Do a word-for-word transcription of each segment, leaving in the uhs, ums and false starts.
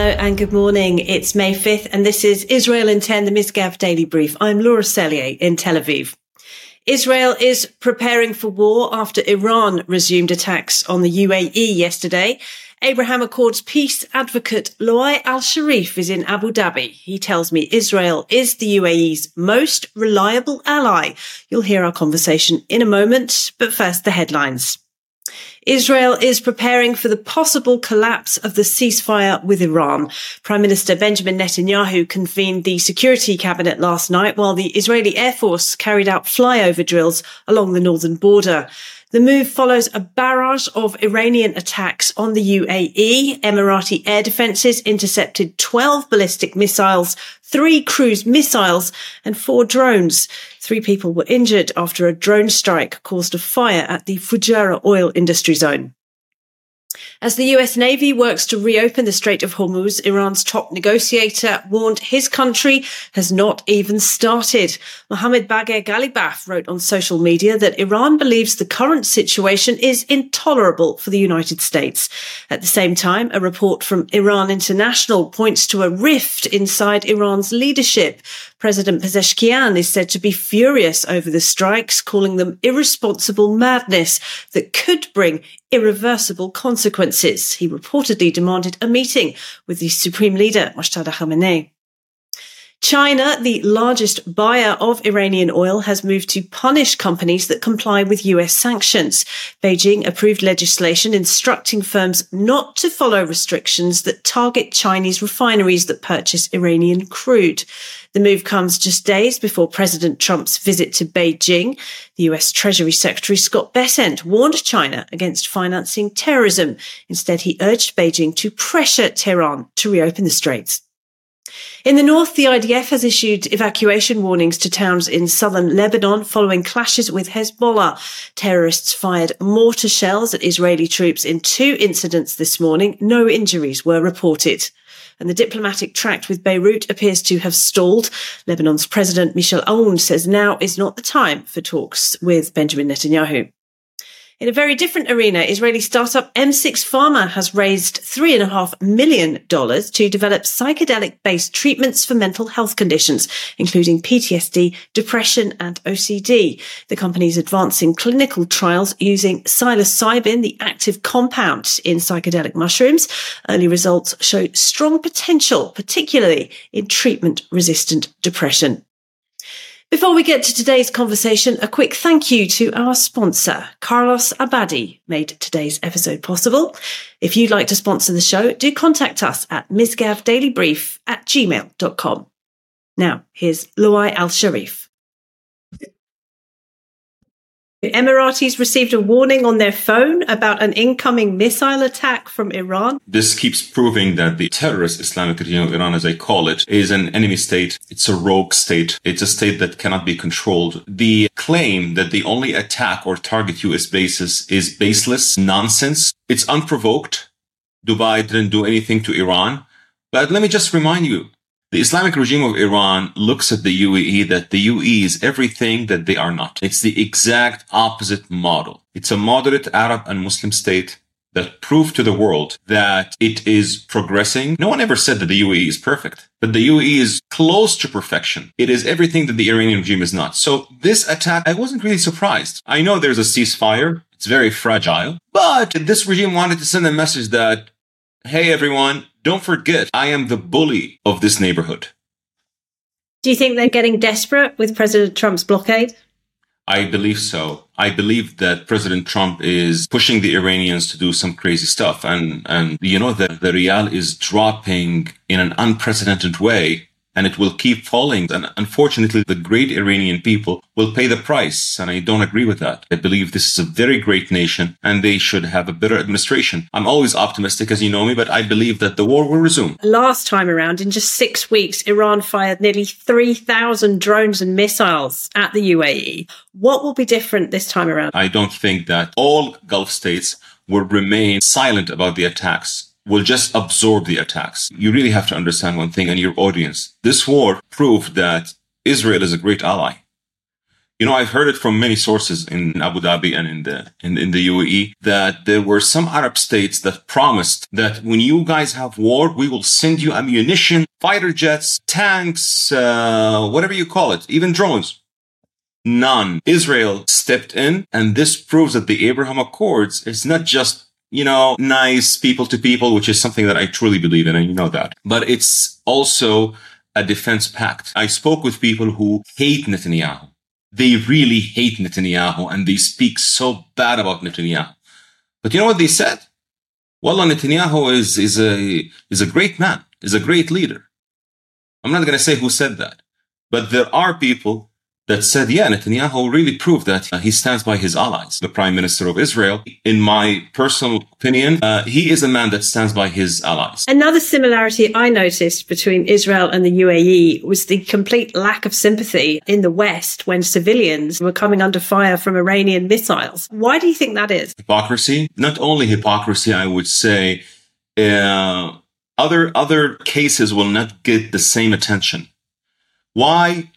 and good morning. It's May fifth and this is Israel in ten, the Misgav Daily Brief. I'm Laura Sellier in Tel Aviv. Israel is preparing for war after Iran resumed attacks on the U A E yesterday. Abraham Accords peace advocate Loai Al-Sharif is in Abu Dhabi. He tells me Israel is the U A E's most reliable ally. You'll hear our conversation in a moment, but first the headlines. Israel is preparing for the possible collapse of the ceasefire with Iran. Prime Minister Benjamin Netanyahu convened the Security Cabinet last night while the Israeli Air Force carried out flyover drills along the northern border. The move follows a barrage of Iranian attacks on the U A E. Emirati air defences intercepted twelve ballistic missiles, three cruise missiles and four drones. Three people were injured after a drone strike caused a fire at the Fujairah oil industry zone. As the U S Navy works to reopen the Strait of Hormuz, Iran's top negotiator warned his country has not even started. Mohammed Bagher Ghalibaf wrote on social media that Iran believes the current situation is intolerable for the United States. At the same time, a report from Iran International points to a rift inside Iran's leadership. President Pezeshkian is said to be furious over the strikes, calling them irresponsible madness that could bring irreversible consequences. He reportedly demanded a meeting with the Supreme Leader, Mojtaba Khamenei. China, the largest buyer of Iranian oil, has moved to punish companies that comply with U S sanctions. Beijing approved legislation instructing firms not to follow restrictions that target Chinese refineries that purchase Iranian crude. The move comes just days before President Trump's visit to Beijing. The U S Treasury Secretary Scott Bessent warned China against financing terrorism. Instead, he urged Beijing to pressure Tehran to reopen the straits. In the north, the I D F has issued evacuation warnings to towns in southern Lebanon following clashes with Hezbollah. Terrorists fired mortar shells at Israeli troops in two incidents this morning. No injuries were reported. And the diplomatic tract with Beirut appears to have stalled. Lebanon's President Michel Aoun says now is not the time for talks with Benjamin Netanyahu. In a very different arena, Israeli startup M six Pharma has raised three point five million dollars to develop psychedelic-based treatments for mental health conditions, including P T S D, depression and O C D. The company is advancing clinical trials using psilocybin, the active compound in psychedelic mushrooms. Early results show strong potential, particularly in treatment-resistant depression. Before we get to today's conversation, a quick thank you to our sponsor. Carlos Abadi made today's episode possible. If you'd like to sponsor the show, do contact us at misgavdailybrief at gmail dot com. Now, here's Loai Al-Sharif. Emiratis received a warning on their phone about an incoming missile attack from Iran. This keeps proving that the terrorist Islamic regime of Iran, as I call it, is an enemy state. It's a rogue state. It's a state that cannot be controlled. The claim that they only attack or target U S bases is baseless nonsense. It's unprovoked. Dubai didn't do anything to Iran. But let me just remind you, the Islamic regime of Iran looks at the U A E that the U A E is everything that they are not. It's the exact opposite model. It's a moderate Arab and Muslim state that proved to the world that it is progressing. No one ever said that the U A E is perfect, but the U A E is close to perfection. It is everything that the Iranian regime is not. So this attack, I wasn't really surprised. I know there's a ceasefire. It's very fragile, but this regime wanted to send a message that, hey, everyone, don't forget, I am the bully of this neighborhood. Do you think they're getting desperate with President Trump's blockade? I believe so. I believe that President Trump is pushing the Iranians to do some crazy stuff. And, and you know, that the rial is dropping in an unprecedented way, and it will keep falling. And unfortunately, the great Iranian people will pay the price. And I don't agree with that. I believe this is a very great nation and they should have a better administration. I'm always optimistic, as you know me, but I believe that the war will resume. Last time around, in just six weeks, Iran fired nearly three thousand drones and missiles at the U A E. What will be different this time around? I don't think that all Gulf states will remain silent about the attacks. Will just absorb the attacks. You really have to understand one thing, and your audience. This war proved that Israel is a great ally. You know, I've heard it from many sources in Abu Dhabi and in the in, in the U A E that there were some Arab states that promised that when you guys have war, we will send you ammunition, fighter jets, tanks, uh, whatever you call it, even drones. None. Israel stepped in, and this proves that the Abraham Accords is not just, you know, nice people to people, which is something that I truly believe in, and you know that. But it's also a defense pact. I spoke with people who hate Netanyahu. They really hate Netanyahu, and they speak so bad about Netanyahu. But you know what they said? Wallah, Netanyahu is, is a, is a great man, is a great leader. I'm not going to say who said that, but there are people that said, yeah, Netanyahu really proved that uh, he stands by his allies. The Prime Minister of Israel, in my personal opinion, uh, he is a man that stands by his allies. Another similarity I noticed between Israel and the U A E was the complete lack of sympathy in the West when civilians were coming under fire from Iranian missiles. Why do you think that is? Hypocrisy. Not only hypocrisy, I would say, uh, other, other cases will not get the same attention. Why?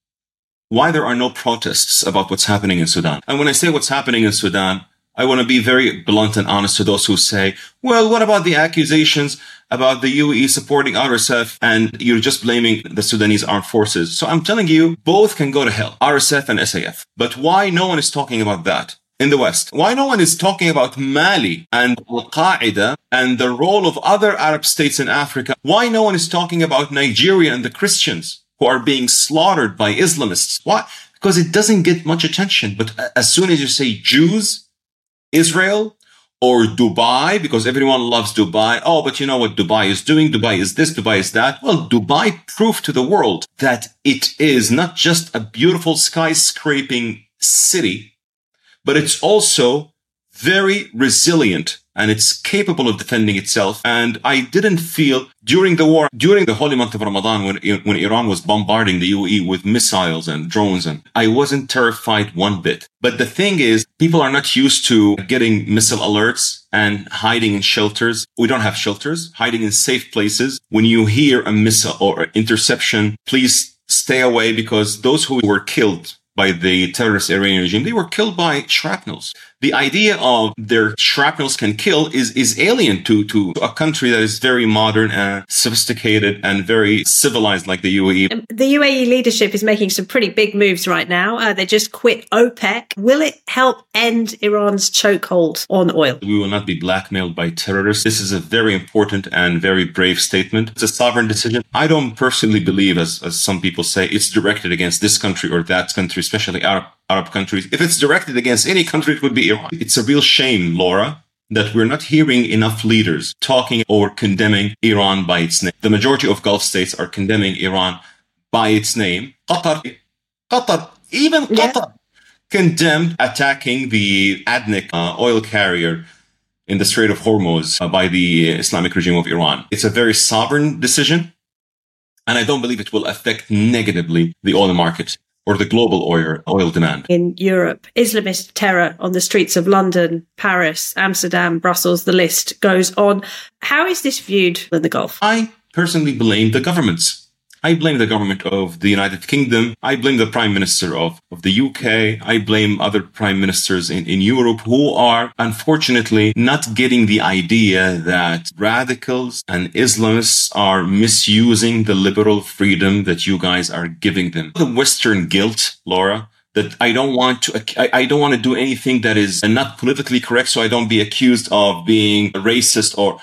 Why there are no protests about what's happening in Sudan. And when I say what's happening in Sudan, I want to be very blunt and honest to those who say, well, what about the accusations about the U A E supporting R S F and you're just blaming the Sudanese armed forces? So I'm telling you, both can go to hell, R S F and S A F. But why no one is talking about that in the West? Why no one is talking about Mali and Al-Qaeda and the role of other Arab states in Africa? Why no one is talking about Nigeria and the Christians who are being slaughtered by Islamists? Why? Because it doesn't get much attention. But as soon as you say Jews, Israel, or Dubai, because everyone loves Dubai. Oh, but you know what Dubai is doing? Dubai is this, Dubai is that. Well, Dubai proved to the world that it is not just a beautiful skyscraping city, but it's also very resilient. And it's capable of defending itself. And I didn't feel during the war, during the holy month of Ramadan, when, when Iran was bombarding the U A E with missiles and drones, and I wasn't terrified one bit. But the thing is, people are not used to getting missile alerts and hiding in shelters. We don't have shelters, hiding in safe places. When you hear a missile or interception, please stay away, because those who were killed by the terrorist Iranian regime, they were killed by shrapnels. The idea of their shrapnels can kill is, is alien to, to a country that is very modern and sophisticated and very civilized like the U A E. The U A E leadership is making some pretty big moves right now. Uh, they just quit OPEC. Will it help end Iran's chokehold on oil? We will not be blackmailed by terrorists. This is a very important and very brave statement. It's a sovereign decision. I don't personally believe, as, as some people say, it's directed against this country or that country, especially Arab Arab countries. If it's directed against any country, it would be Iran. It's a real shame, Laura, that we're not hearing enough leaders talking or condemning Iran by its name. The majority of Gulf states are condemning Iran by its name. Qatar, Qatar, even Qatar yeah. condemned attacking the Adnik uh, oil carrier in the Strait of Hormuz uh, by the Islamic regime of Iran. It's a very sovereign decision, and I don't believe it will affect negatively the oil market or the global oil, oil demand. In Europe, Islamist terror on the streets of London, Paris, Amsterdam, Brussels, the list goes on. How is this viewed in the Gulf? I personally blame the governments. I blame the government of the United Kingdom. I blame the Prime Minister of, of the U K. I blame other Prime Ministers in, in Europe who are, unfortunately, not getting the idea that radicals and Islamists are misusing the liberal freedom that you guys are giving them. The Western guilt, Laura, that I don't want to, I, I don't want to do anything that is not politically correct, so I don't be accused of being racist. Or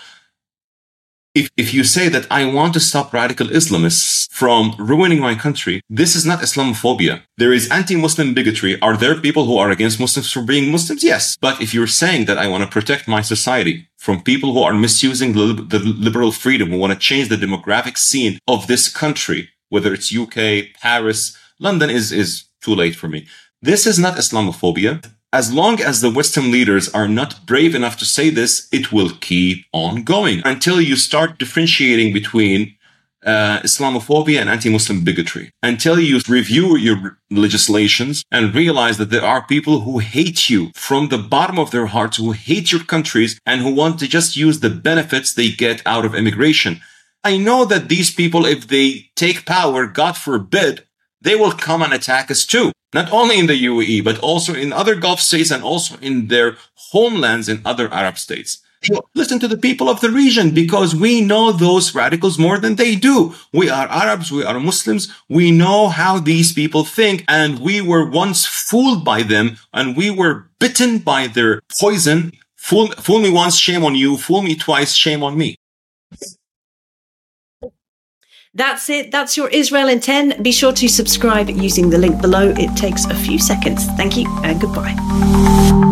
If, if you say that I want to stop radical Islamists from ruining my country, this is not Islamophobia. There is anti-Muslim bigotry. Are there people who are against Muslims for being Muslims? Yes. But if you're saying that I want to protect my society from people who are misusing the, the liberal freedom, who want to change the demographic scene of this country, whether it's U K, Paris, London is, is too late for me. This is not Islamophobia. As long as the Western leaders are not brave enough to say this, it will keep on going until you start differentiating between uh, Islamophobia and anti-Muslim bigotry, until you review your legislations and realize that there are people who hate you from the bottom of their hearts, who hate your countries and who want to just use the benefits they get out of immigration. I know that these people, if they take power, God forbid, they will come and attack us too. not only in the U A E, but also in other Gulf states and also in their homelands in other Arab states. Listen to the people of the region, because we know those radicals more than they do. We are Arabs, we are Muslims, we know how these people think, and we were once fooled by them, and we were bitten by their poison. Fool, fool me once, shame on you. Fool me twice, shame on me. That's it. That's your Israel in ten. Be sure to subscribe using the link below. It takes a few seconds. Thank you and goodbye.